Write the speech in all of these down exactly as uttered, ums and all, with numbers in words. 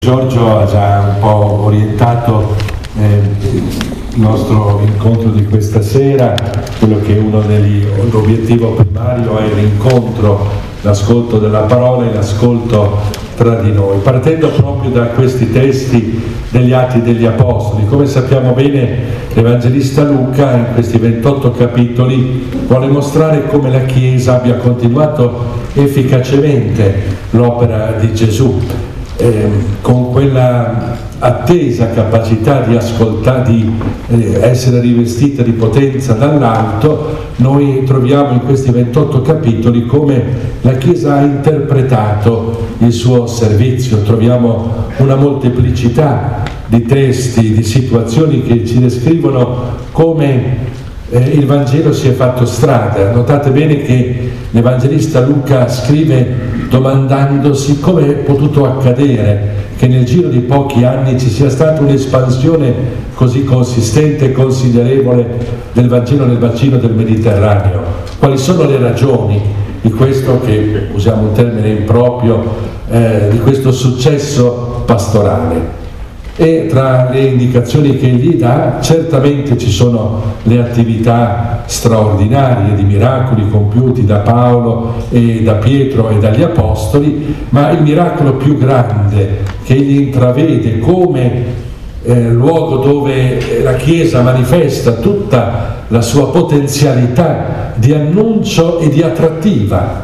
Giorgio ha già un po' orientato eh, il nostro incontro di questa sera, quello che è uno degli l'obiettivo primario è l'incontro, l'ascolto della parola e l'ascolto tra di noi, partendo proprio da questi testi degli Atti degli Apostoli. Come sappiamo bene, l'Evangelista Luca in questi ventotto capitoli vuole mostrare come la Chiesa abbia continuato efficacemente l'opera di Gesù. Eh, con quella attesa capacità di ascoltare, di eh, essere rivestita di potenza dall'alto, noi troviamo in questi ventotto capitoli come la Chiesa ha interpretato il suo servizio. Troviamo una molteplicità di testi, di situazioni che ci descrivono come eh, il Vangelo si è fatto strada. Notate bene che l'Evangelista Luca scrive domandandosi come è potuto accadere che nel giro di pochi anni ci sia stata un'espansione così consistente e considerevole del Vangelo nel bacino del Mediterraneo. Quali sono le ragioni di questo, che usiamo un termine improprio, eh, di questo successo pastorale? E tra le indicazioni che egli dà, certamente ci sono le attività straordinarie di miracoli compiuti da Paolo e da Pietro e dagli Apostoli, ma il miracolo più grande che egli intravede come eh, luogo dove la Chiesa manifesta tutta la sua potenzialità di annuncio e di attrattiva,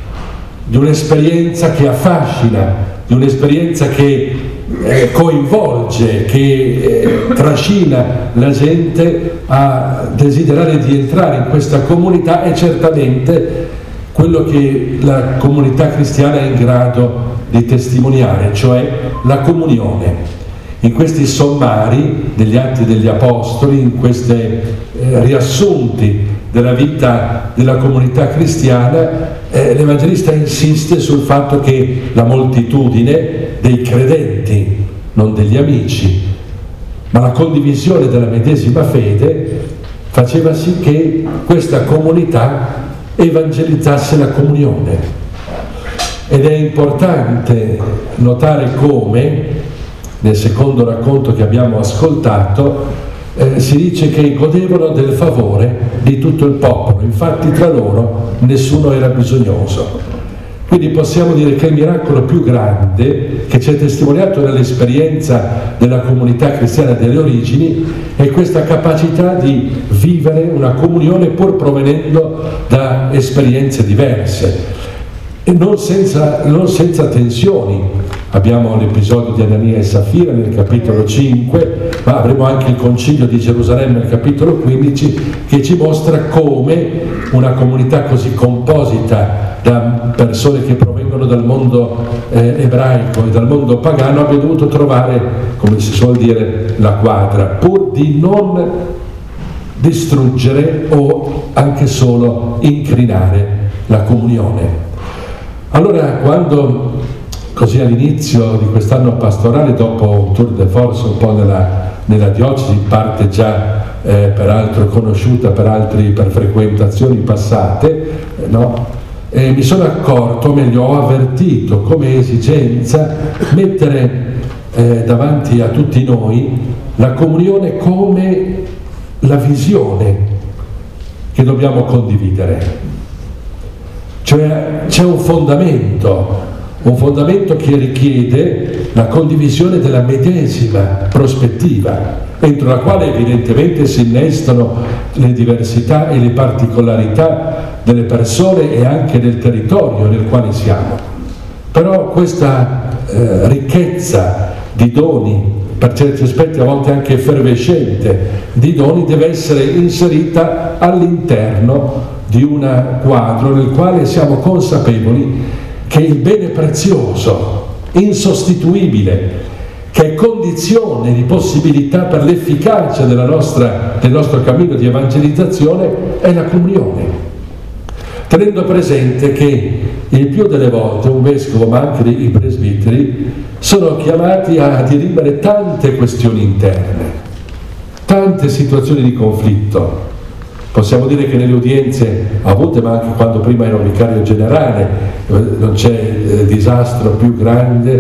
di un'esperienza che affascina, di un'esperienza che Eh, coinvolge, che eh, trascina la gente a desiderare di entrare in questa comunità, è certamente quello che la comunità cristiana è in grado di testimoniare, cioè la comunione. In questi sommari degli Atti degli Apostoli, in questi eh, riassunti della vita della comunità cristiana, eh, l'Evangelista insiste sul fatto che la moltitudine dei credenti, non degli amici, ma la condivisione della medesima fede faceva sì che questa comunità evangelizzasse la comunione. Ed è importante notare come nel secondo racconto che abbiamo ascoltato eh, si dice che godevano del favore di tutto il popolo, infatti tra loro nessuno era bisognoso. Quindi possiamo dire che il miracolo più grande che ci è testimoniato nell'esperienza della comunità cristiana delle origini è questa capacità di vivere una comunione pur provenendo da esperienze diverse e non senza, non senza tensioni. Abbiamo l'episodio di Anania e Safira nel capitolo cinque, ma avremo anche il concilio di Gerusalemme nel capitolo quindici, che ci mostra come una comunità così composita da persone che provengono dal mondo eh, ebraico e dal mondo pagano abbia dovuto trovare, come si suol dire, la quadra, pur di non distruggere o anche solo incrinare la comunione. Allora, quando così all'inizio di quest'anno pastorale, dopo un tour de force un po' nella, nella diocesi, in parte già eh, peraltro conosciuta per altri, per frequentazioni passate, eh, no? E mi sono accorto, o meglio ho avvertito come esigenza mettere eh, davanti a tutti noi la comunione come la visione che dobbiamo condividere. Cioè c'è un fondamento, un fondamento che richiede la condivisione della medesima prospettiva, entro la quale evidentemente si innestano le diversità e le particolarità delle persone e anche del territorio nel quale siamo. Però questa eh, ricchezza di doni, per certi aspetti a volte anche effervescente, di doni, deve essere inserita all'interno di un quadro nel quale siamo consapevoli che il bene prezioso, insostituibile, che è condizione di possibilità per l'efficacia della nostra, del nostro cammino di evangelizzazione, è la comunione. Tenendo presente che il più delle volte un vescovo, ma anche i presbiteri, sono chiamati a dirimere tante questioni interne, tante situazioni di conflitto. Possiamo dire che nelle udienze avute, ma anche quando prima ero vicario generale, non c'è eh, disastro più grande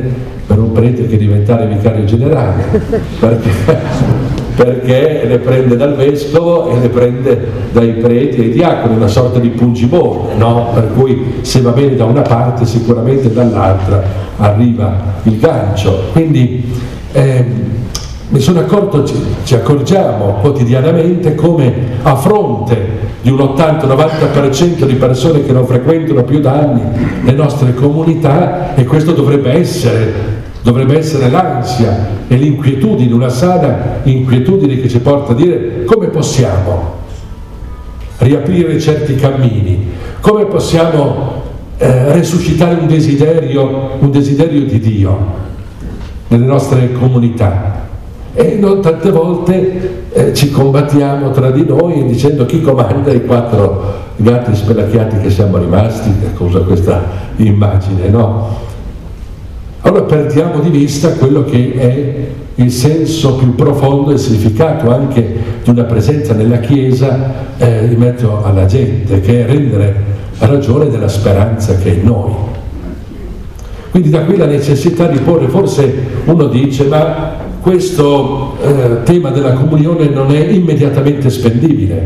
per un prete che diventare vicario generale, perché, perché le prende dal vescovo e le prende dai preti e dai diaconi, una sorta di pungibone, no? Per cui se va bene da una parte sicuramente dall'altra arriva il gancio. Quindi eh, mi sono accorto, ci, ci accorgiamo quotidianamente come a fronte di un ottanta novanta per cento di persone che non frequentano più da anni le nostre comunità, e questo dovrebbe essere, dovrebbe essere l'ansia e l'inquietudine, una sana inquietudine che ci porta a dire: come possiamo riaprire certi cammini, come possiamo eh, resuscitare un desiderio, un desiderio di Dio nelle nostre comunità. E non tante volte eh, ci combattiamo tra di noi dicendo: chi comanda i quattro gatti spelacchiati che siamo rimasti? Cosa questa immagine, no? Allora perdiamo di vista quello che è il senso più profondo e il significato anche di una presenza nella Chiesa eh, in mezzo alla gente, che è rendere ragione della speranza che è in noi. Quindi da qui la necessità di porre, forse uno dice: ma questo eh, tema della comunione non è immediatamente spendibile,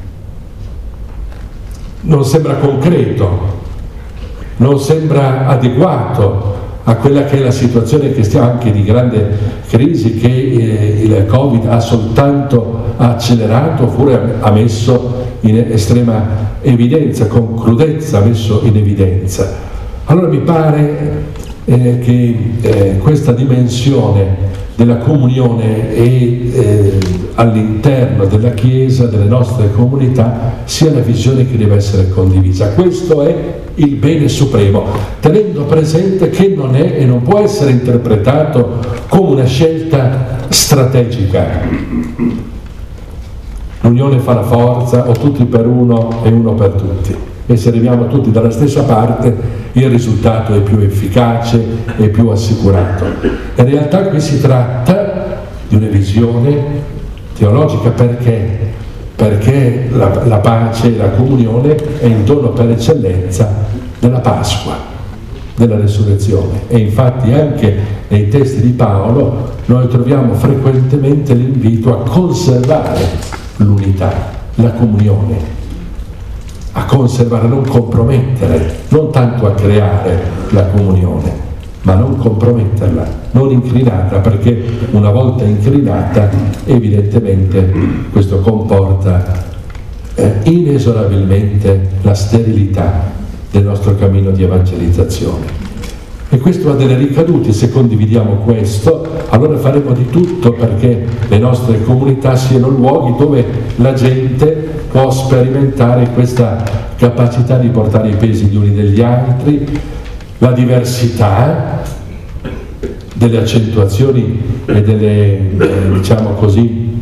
non sembra concreto, non sembra adeguato a quella che è la situazione che stiamo, anche di grande crisi, che eh, il Covid ha soltanto accelerato oppure ha messo in estrema evidenza, con crudezza ha messo in evidenza. Allora mi pare eh, che eh, questa dimensione della comunione e eh, all'interno della Chiesa, delle nostre comunità, sia la visione che deve essere condivisa. Questo è il bene supremo, tenendo presente che non è e non può essere interpretato come una scelta strategica. L'unione fa la forza, o tutti per uno e uno per tutti, e se arriviamo tutti dalla stessa parte il risultato è più efficace e più assicurato. In realtà qui si tratta di una visione teologica. Perché? Perché la, la pace e la comunione è il dono per eccellenza della Pasqua, della resurrezione, e infatti anche nei testi di Paolo noi troviamo frequentemente l'invito a conservare l'unità, la comunione, a conservare, a non compromettere, non tanto a creare la comunione, ma non comprometterla, non incrinarla, perché una volta incrinata evidentemente questo comporta eh, inesorabilmente la sterilità del nostro cammino di evangelizzazione. E questo ha delle ricadute. Se condividiamo questo, allora faremo di tutto perché le nostre comunità siano luoghi dove la gente può sperimentare questa capacità di portare i pesi gli uni degli altri, la diversità delle accentuazioni e delle, eh, diciamo così,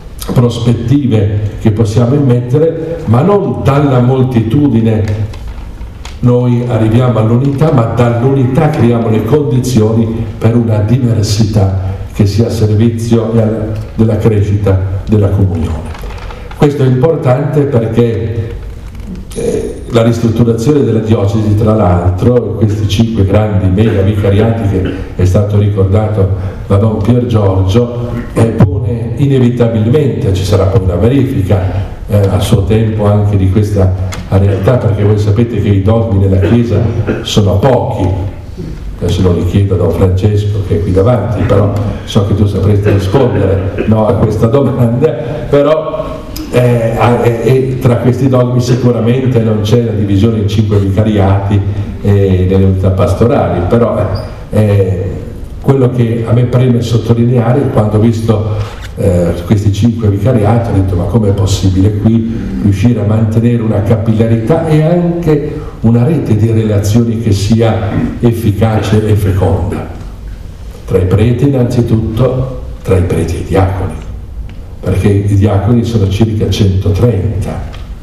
prospettive che possiamo immettere, ma non dalla moltitudine noi arriviamo all'unità, ma dall'unità creiamo le condizioni per una diversità che sia a servizio della crescita della comunione. Questo è importante perché eh, la ristrutturazione della diocesi, tra l'altro, questi cinque grandi mega vicariati che è stato ricordato da Don Pier Giorgio, eh, pone inevitabilmente, ci sarà poi una verifica eh, a suo tempo anche di questa realtà, perché voi sapete che i dogmi nella Chiesa sono pochi. Adesso non li chiedo a Don Francesco che è qui davanti, però so che tu sapresti rispondere no, a questa domanda, però eh, eh, tra questi dogmi sicuramente non c'è la divisione in cinque vicariati e nelle unità pastorali, però eh, quello che a me preme sottolineare, quando ho visto Eh, questi cinque vicariati, ho detto: ma com'è possibile qui riuscire a mantenere una capillarità e anche una rete di relazioni che sia efficace e feconda tra i preti, innanzitutto tra i preti e i diaconi, perché i diaconi sono circa centotrenta,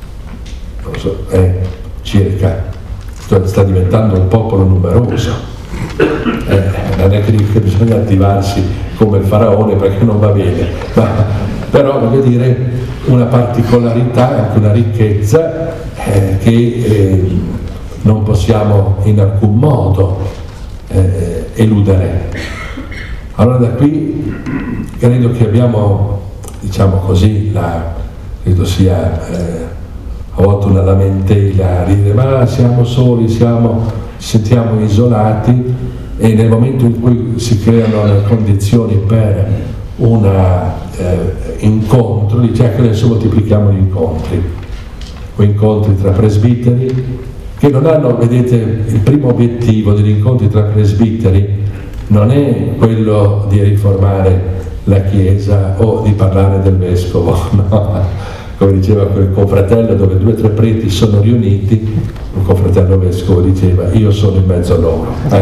non so, eh, circa, sta diventando un popolo numeroso. Eh, non è che bisogna attivarsi come il faraone perché non va bene, ma però voglio dire una particolarità, anche una ricchezza eh, che eh, non possiamo in alcun modo eh, eludere. Allora da qui credo che abbiamo, diciamo così, la, credo sia eh, a volte una lamentela a dire ma siamo soli, siamo, ci sentiamo isolati, e nel momento in cui si creano le condizioni per un eh, incontro, dice ecco adesso moltiplichiamo gli incontri, o incontri tra presbiteri, che non hanno, vedete, il primo obiettivo degli incontri tra presbiteri non è quello di riformare la Chiesa o di parlare del Vescovo, no? Come diceva quel confratello dove due o tre preti sono riuniti, un confratello vescovo diceva io sono in mezzo a loro, eh?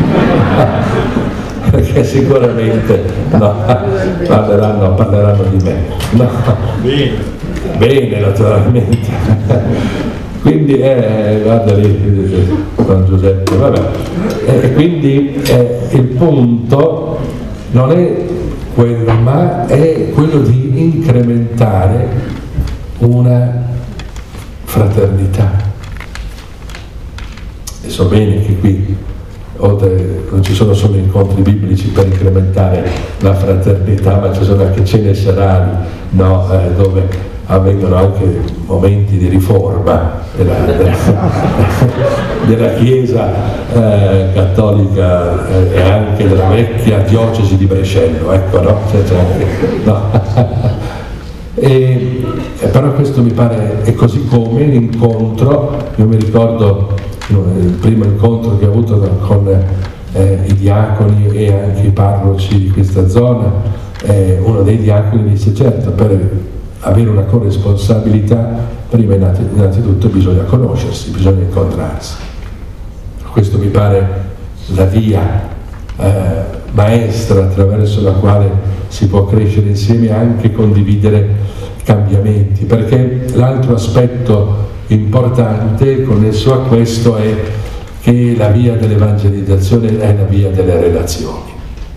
Perché sicuramente no, parleranno, parleranno di me, no. Bene, bene naturalmente. Quindi eh, guarda lì Don Giuseppe, vabbè. Eh, quindi eh, il punto non è quello, ma è quello di incrementare una fraternità. E so bene che qui oltre, non ci sono solo incontri biblici per incrementare la fraternità, ma ci sono anche cene serali, no? eh, dove avvengono anche momenti di riforma della, della, della Chiesa eh, cattolica eh, e anche della vecchia diocesi di Brescello, ecco, no? C'è, c'è anche, no? E, eh, però questo mi pare è così come l'incontro. Io mi ricordo il primo incontro che ho avuto con eh, i diaconi e anche i parroci di questa zona, eh, uno dei diaconi disse certo, per avere una corresponsabilità prima innanzitutto bisogna conoscersi, bisogna incontrarsi. Questo mi pare la via eh, maestra attraverso la quale si può crescere insieme e anche condividere cambiamenti, perché l'altro aspetto importante connesso a questo è che la via dell'evangelizzazione è la via delle relazioni,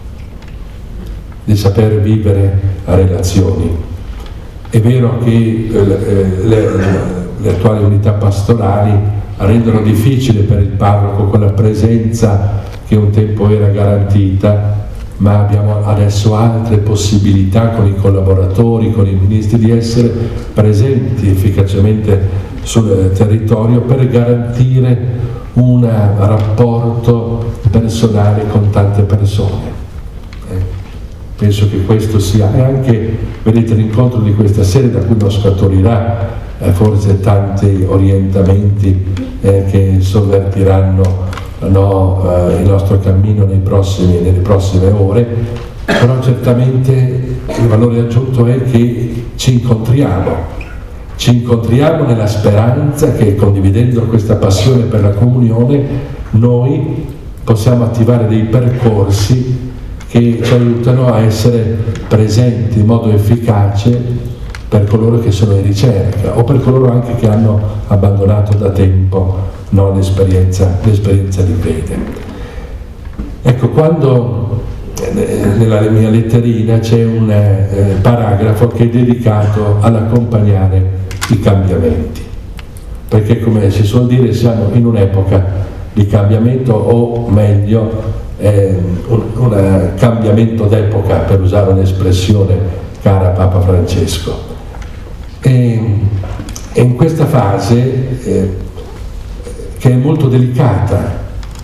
di saper vivere a relazioni. È vero che eh, le, le attuali unità pastorali rendono difficile per il parroco quella presenza che un tempo era garantita, ma abbiamo adesso altre possibilità con i collaboratori, con i ministri, di essere presenti efficacemente sul territorio per garantire un rapporto personale con tante persone. Eh, penso che questo sia, e anche, vedete, l'incontro di questa sera da cui non scaturirà eh, forse tanti orientamenti eh, che sovvertiranno no, eh, il nostro cammino nei prossimi, nelle prossime ore, però certamente il valore aggiunto è che ci incontriamo, ci incontriamo nella speranza che, condividendo questa passione per la comunione, noi possiamo attivare dei percorsi che ci aiutano a essere presenti in modo efficace per coloro che sono in ricerca o per coloro anche che hanno abbandonato da tempo no, l'esperienza, l'esperienza di fede. Ecco, quando nella mia letterina c'è un eh, paragrafo che è dedicato all'accompagnare i cambiamenti, perché come si suol dire siamo in un'epoca di cambiamento, o meglio eh, un, un cambiamento d'epoca, per usare un'espressione cara a Papa Francesco. E, e in questa fase eh, che è molto delicata.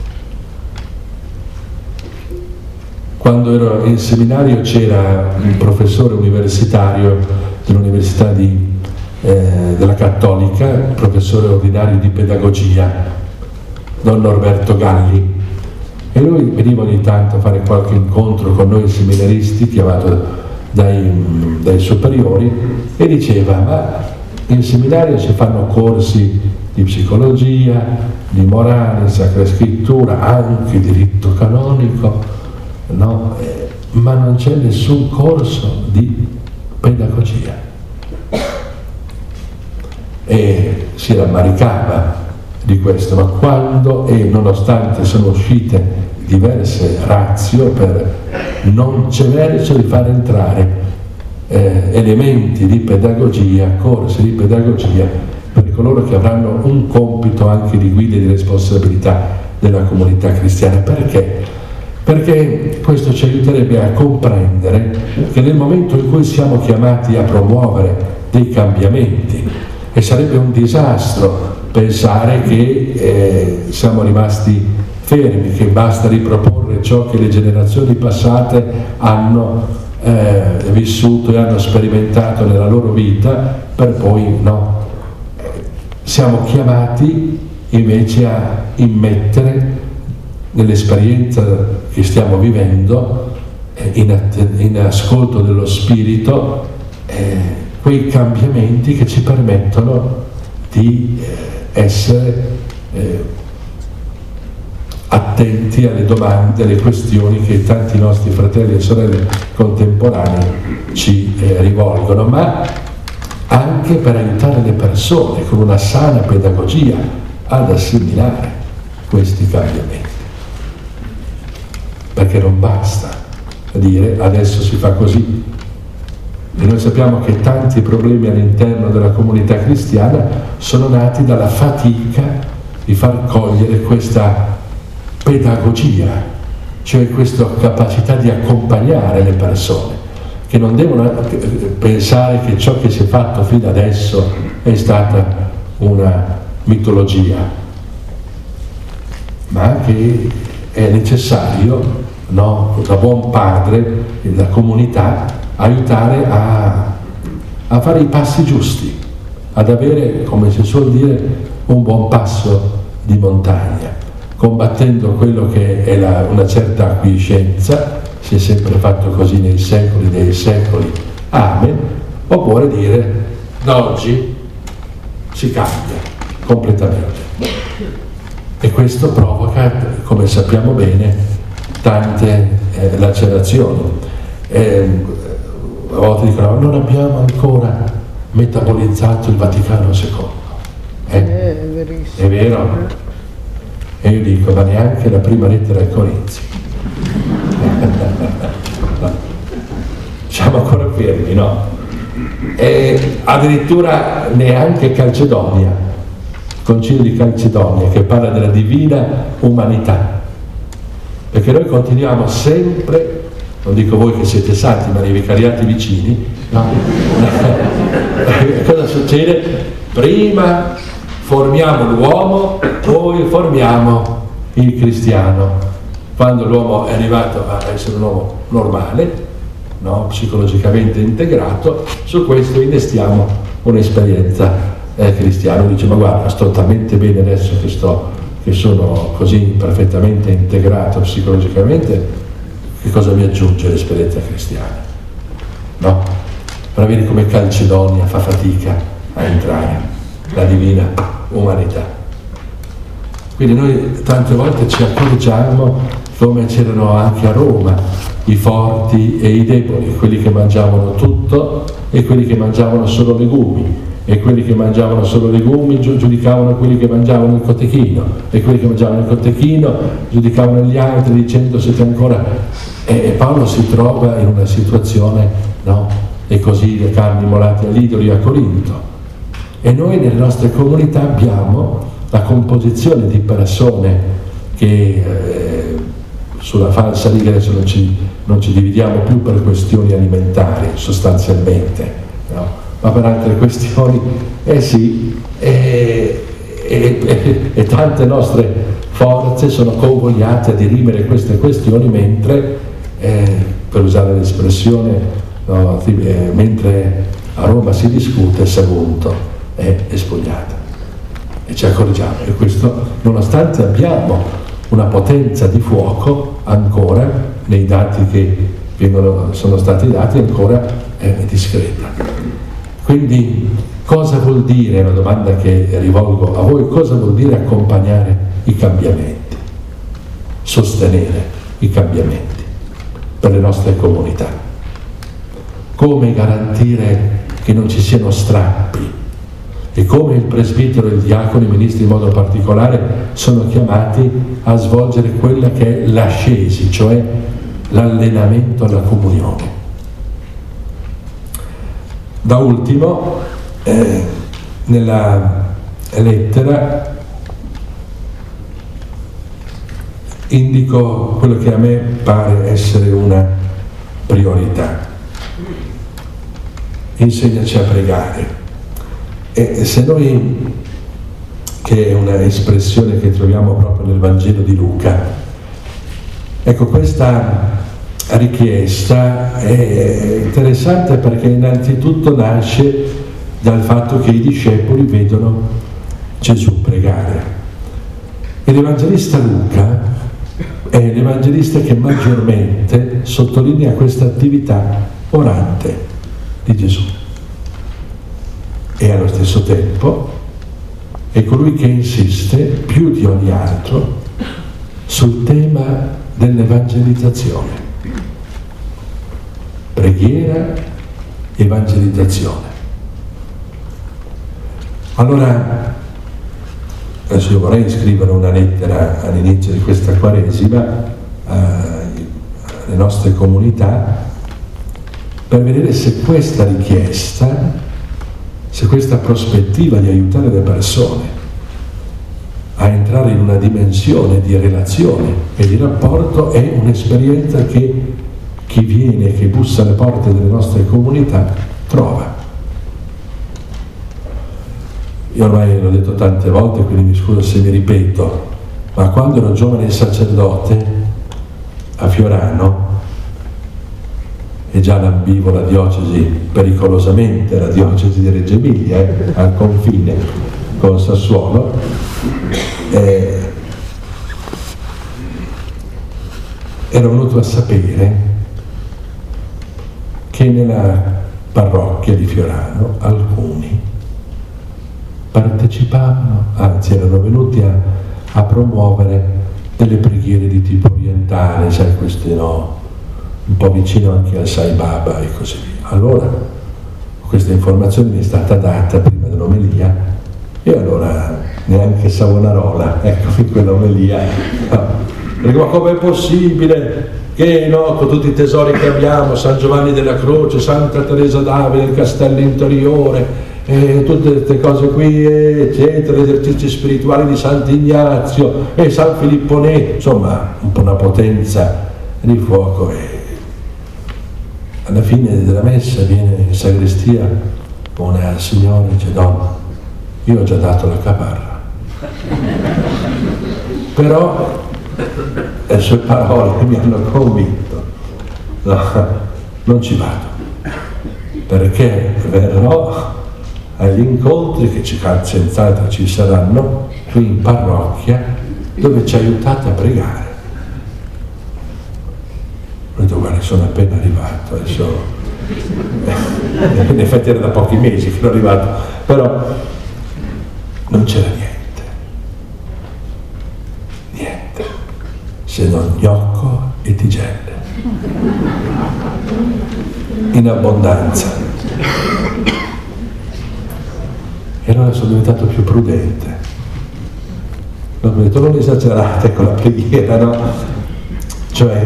Quando ero in seminario c'era un professore universitario dell'Università di, eh, della Cattolica, professore ordinario di pedagogia, Don Norberto Galli, e lui veniva ogni tanto a fare qualche incontro con noi seminaristi, chiamato dai, dai superiori, e diceva: ma in seminario si fanno corsi di psicologia, di morale, sacra scrittura, anche diritto canonico, no? Eh, ma non c'è nessun corso di pedagogia. E si rammaricava di questo, ma quando, e nonostante sono uscite diverse ratio per non c'è verso di far entrare eh, elementi di pedagogia, corsi di pedagogia per coloro che avranno un compito anche di guida e di responsabilità della comunità cristiana. Perché? perché questo ci aiuterebbe a comprendere che nel momento in cui siamo chiamati a promuovere dei cambiamenti, e sarebbe un disastro pensare che eh, siamo rimasti fermi, che basta riproporre ciò che le generazioni passate hanno eh, vissuto e hanno sperimentato nella loro vita, per poi no. Siamo chiamati invece a immettere nell'esperienza che stiamo vivendo, eh, in, in ascolto dello Spirito, eh, quei cambiamenti che ci permettono di eh, essere eh, attenti alle domande, alle questioni che tanti nostri fratelli e sorelle contemporanei ci eh, rivolgono, ma anche per aiutare le persone con una sana pedagogia ad assimilare questi cambiamenti. Perché non basta dire adesso si fa così. E noi sappiamo che tanti problemi all'interno della comunità cristiana sono nati dalla fatica di far cogliere questa pedagogia, cioè questa capacità di accompagnare le persone, che non devono pensare che ciò che si è fatto fino adesso è stata una mitologia, ma che è necessario, no, da buon padre della comunità, aiutare a, a fare i passi giusti, ad avere, come si suol dire, un buon passo di montagna, combattendo quello che è la, una certa acquiescenza, si è sempre fatto così nei secoli dei secoli, amen, oppure dire da oggi si cambia completamente. E questo provoca, come sappiamo bene, tante eh, lacerazioni. Eh, a volte dicono non abbiamo ancora metabolizzato il Vaticano secondo. Eh? Eh, è verissimo. È vero? E io dico, ma neanche la prima lettera ai Corinzi. Siamo ancora fermi, no? E addirittura neanche Calcedonia, il Concilio di Calcedonia, che parla della divina umanità, perché noi continuiamo sempre, non dico voi che siete santi, ma nei vicariati vicini, no? Cosa succede? Prima formiamo l'uomo, poi formiamo il cristiano. Quando l'uomo è arrivato a essere un uomo normale, no? Psicologicamente integrato, su questo innestiamo un'esperienza eh, cristiana. Dice, ma guarda, sto talmente bene adesso che, sto, che sono così perfettamente integrato psicologicamente, che cosa mi aggiunge l'esperienza cristiana? No? Per vedere come Calcedonia fa fatica a entrare la divina umanità. Quindi noi tante volte ci accorgiamo come c'erano anche a Roma i forti e i deboli, quelli che mangiavano tutto e quelli che mangiavano solo legumi, e quelli che mangiavano solo legumi giudicavano quelli che mangiavano il cotechino, e quelli che mangiavano il cotechino giudicavano gli altri dicendo siete ancora... E Paolo si trova in una situazione, no? E così le carni immolate agli idoli a Corinto. E noi nelle nostre comunità abbiamo la composizione di persone che eh, sulla falsa riga adesso non ci, non ci dividiamo più per questioni alimentari sostanzialmente, no? Ma per altre questioni, eh sì, e, e, e, e tante nostre forze sono convogliate a dirimere queste questioni mentre, eh, per usare l'espressione, no, eh, mentre a Roma si discute, Sagunto è spogliata. E ci accorgiamo, e questo nonostante abbiamo una potenza di fuoco ancora, nei dati che vengono, sono stati dati, ancora è discreta. Quindi cosa vuol dire, è una domanda che rivolgo a voi, cosa vuol dire accompagnare i cambiamenti, sostenere i cambiamenti per le nostre comunità? Come garantire che non ci siano strappi? E come il presbitero e il diacono, i ministri in modo particolare, sono chiamati a svolgere quella che è l'ascesi, cioè l'allenamento alla comunione. Da ultimo, eh, nella lettera, indico quello che a me pare essere una priorità. Insegnaci a pregare. E se noi, che è una espressione che troviamo proprio nel Vangelo di Luca, ecco, questa richiesta è interessante perché innanzitutto nasce dal fatto che i discepoli vedono Gesù pregare. E l'Evangelista Luca è l'Evangelista che maggiormente sottolinea questa attività orante di Gesù. E allo stesso tempo è colui che insiste più di ogni altro sul tema dell'evangelizzazione. Preghiera, evangelizzazione. Allora, adesso io vorrei scrivere una lettera all'inizio di questa Quaresima eh, alle nostre comunità per vedere se questa richiesta, se questa prospettiva di aiutare le persone a entrare in una dimensione di relazione e di rapporto è un'esperienza che chi viene, che bussa alle porte delle nostre comunità, trova. Io ormai l'ho detto tante volte, quindi mi scuso se mi ripeto, ma quando ero giovane sacerdote a Fiorano, e già lambivo la diocesi, pericolosamente la diocesi di Reggio Emilia, eh, al confine con Sassuolo, eh, ero venuto a sapere che nella parrocchia di Fiorano alcuni partecipavano, anzi erano venuti a, a promuovere delle preghiere di tipo orientale, sai, queste no, un po' vicino anche al Sai Baba e così via. Allora questa informazione mi è stata data prima dell'omelia e allora neanche Savonarola, ecco, in quell'omelia, no. Perché ma com'è possibile che no, con tutti i tesori che abbiamo, San Giovanni della Croce, Santa Teresa d'Avila, il castello interiore, e tutte queste cose qui, eccetera, gli esercizi spirituali di Sant'Ignazio e San Filippo Neri, insomma un po' una potenza di fuoco. E alla fine della messa viene in sagrestia una signora e dice: no, io ho già dato la caparra, però le sue parole mi hanno convinto, no, non ci vado, perché verrò agli incontri che ci, senz'altro ci saranno qui in parrocchia, dove ci aiutate a pregare. Ho detto: guarda, sono appena arrivato, adesso in effetti era da pochi mesi che ero arrivato, però non c'era niente, niente, se non gnocco e tigelle, in abbondanza. E allora sono diventato più prudente. Ho detto: non esagerate con la preghiera, no? Cioè,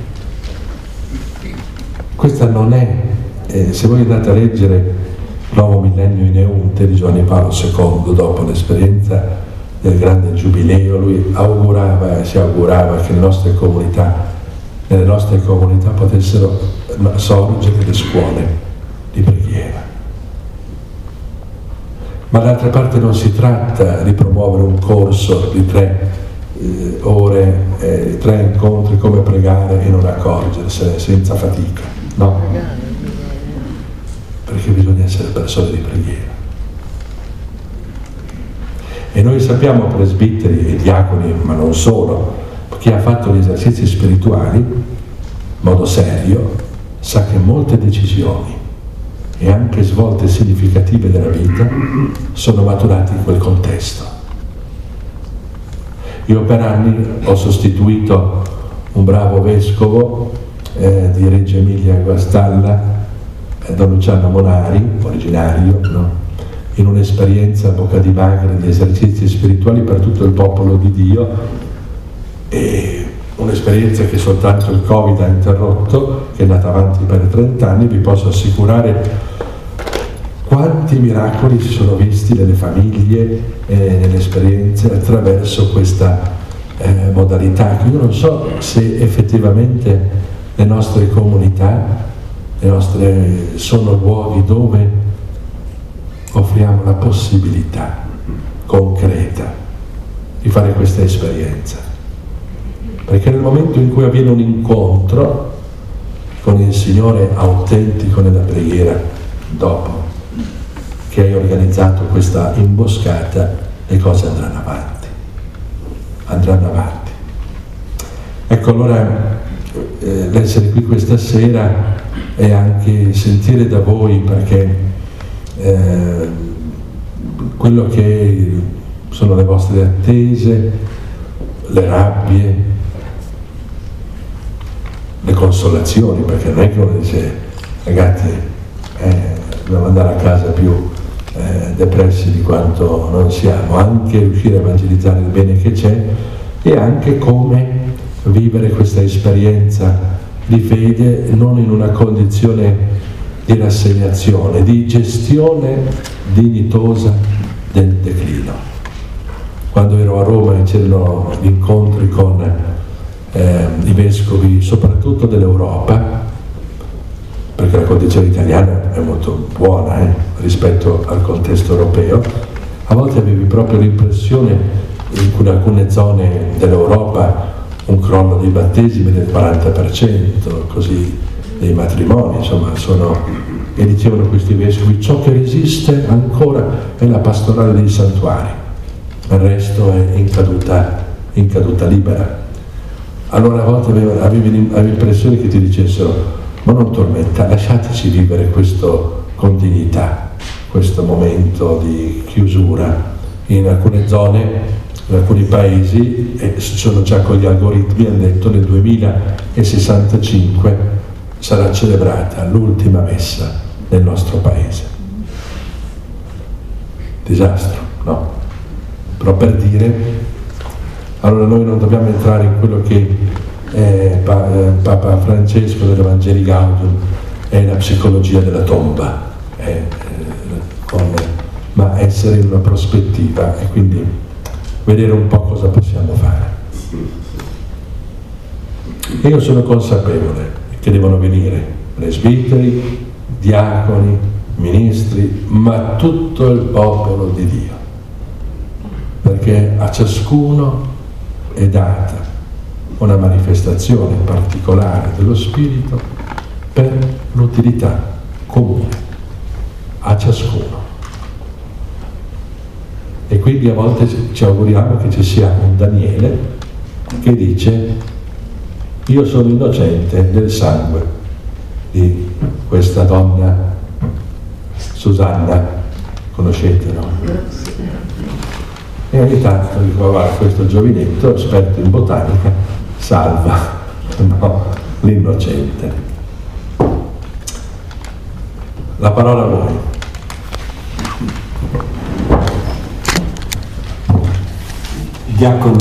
questa non è, eh, se voi andate a leggere Nuovo Millennio in Eunte di Giovanni Paolo secondo, dopo l'esperienza del grande giubileo, lui augurava e si augurava che le nostre comunità, nelle nostre comunità potessero sorgere le scuole di preghiera. Ma d'altra parte non si tratta di promuovere un corso di tre eh, ore, eh, tre incontri come pregare e non accorgersene senza fatica, no? Perché bisogna essere persone di preghiera. E noi sappiamo, presbiteri e diaconi, ma non solo, chi ha fatto gli esercizi spirituali in modo serio sa che molte decisioni e anche svolte significative della vita sono maturate in quel contesto. Io per anni ho sostituito un bravo vescovo eh, di Reggio Emilia Guastalla, eh, Don Luciano Monari, originario, no? In un'esperienza a bocca di magra di esercizi spirituali per tutto il popolo di Dio, e un'esperienza che soltanto il Covid ha interrotto, che è andata avanti per trent'anni. Vi posso assicurare quanti miracoli si sono visti nelle famiglie e nelle esperienze attraverso questa eh, modalità. Io non so se effettivamente le nostre comunità, le nostre, sono luoghi dove offriamo la possibilità concreta di fare questa esperienza, perché nel momento in cui avviene un incontro con il Signore autentico nella preghiera, dopo che hai organizzato questa imboscata, le cose andranno avanti, andranno avanti. Ecco, allora eh, l'essere qui questa sera è anche sentire da voi, perché eh, quello che sono le vostre attese, le rabbie, le consolazioni, perché non è che uno dice ragazzi eh, dobbiamo andare a casa più eh, depressi di quanto non siamo, anche riuscire a evangelizzare il bene che c'è, e anche come vivere questa esperienza di fede non in una condizione di rassegnazione, di gestione dignitosa del declino. Quando ero a Roma e c'erano gli incontri con eh, i vescovi, soprattutto dell'Europa, perché la condizione italiana è molto buona eh, rispetto al contesto europeo, a volte avevi proprio l'impressione in alcune zone dell'Europa un crollo dei battesimi del quaranta per cento, così dei matrimoni, insomma, sono, e dicevano questi vescovi, ciò che resiste ancora è la pastorale dei santuari, il resto è in caduta, in caduta libera. Allora a volte avevi l'impressione che ti dicessero, ma non tormenta, lasciateci vivere questo con dignità, questo momento di chiusura. In alcune zone, in alcuni paesi, e sono già con gli algoritmi, hanno detto nel duemilasessantacinque sarà celebrata l'ultima messa nel nostro paese. Disastro, no? Però per dire, allora noi non dobbiamo entrare in quello che eh, pa, eh, Papa Francesco dell'Evangelii Gaudium è la psicologia della tomba, eh, eh, con, ma essere in una prospettiva e quindi vedere un po' cosa possiamo fare. E io sono consapevole che devono venire presbiteri, diaconi, ministri, ma tutto il popolo di Dio, perché a ciascuno è data una manifestazione particolare dello Spirito per l'utilità comune, a ciascuno. E quindi a volte ci auguriamo che ci sia un Daniele che dice: io sono innocente del sangue di questa donna Susanna, conoscete, no? E ogni tanto dico, guarda, questo giovinetto esperto in botanica salva, no, l'innocente. La parola a voi. Diacono